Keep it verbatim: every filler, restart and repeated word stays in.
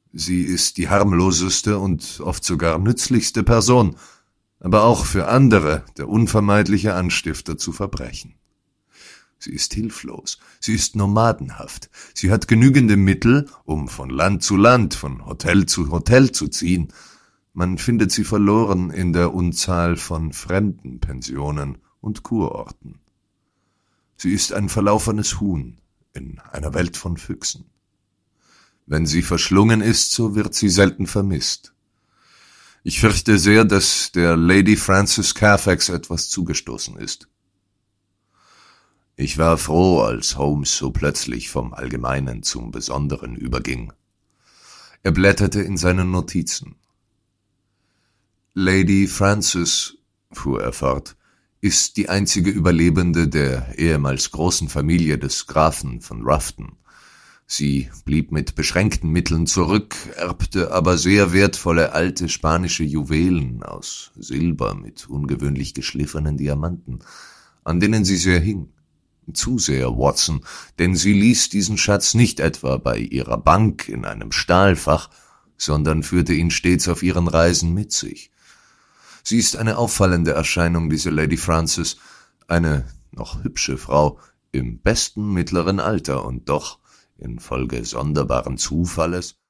Sie ist die harmloseste und oft sogar nützlichste Person, aber auch für andere der unvermeidliche Anstifter zu Verbrechen. Sie ist hilflos, sie ist nomadenhaft, sie hat genügende Mittel, um von Land zu Land, von Hotel zu Hotel zu ziehen. Man findet sie verloren in der Unzahl von Fremdenpensionen und Kurorten. Sie ist ein verlaufenes Huhn in einer Welt von Füchsen. Wenn sie verschlungen ist, so wird sie selten vermisst. Ich fürchte sehr, dass der Lady Frances Carfax etwas zugestoßen ist. Ich war froh, als Holmes so plötzlich vom Allgemeinen zum Besonderen überging. Er blätterte in seinen Notizen. Lady Frances, fuhr er fort, ist die einzige Überlebende der ehemals großen Familie des Grafen von Ruffton. Sie blieb mit beschränkten Mitteln zurück, erbte aber sehr wertvolle alte spanische Juwelen aus Silber mit ungewöhnlich geschliffenen Diamanten, an denen sie sehr hing. Zu sehr, Watson, denn sie ließ diesen Schatz nicht etwa bei ihrer Bank in einem Stahlfach, sondern führte ihn stets auf ihren Reisen mit sich. Sie ist eine auffallende Erscheinung, diese Lady Frances, eine noch hübsche Frau im besten mittleren Alter und doch infolge sonderbaren Zufalles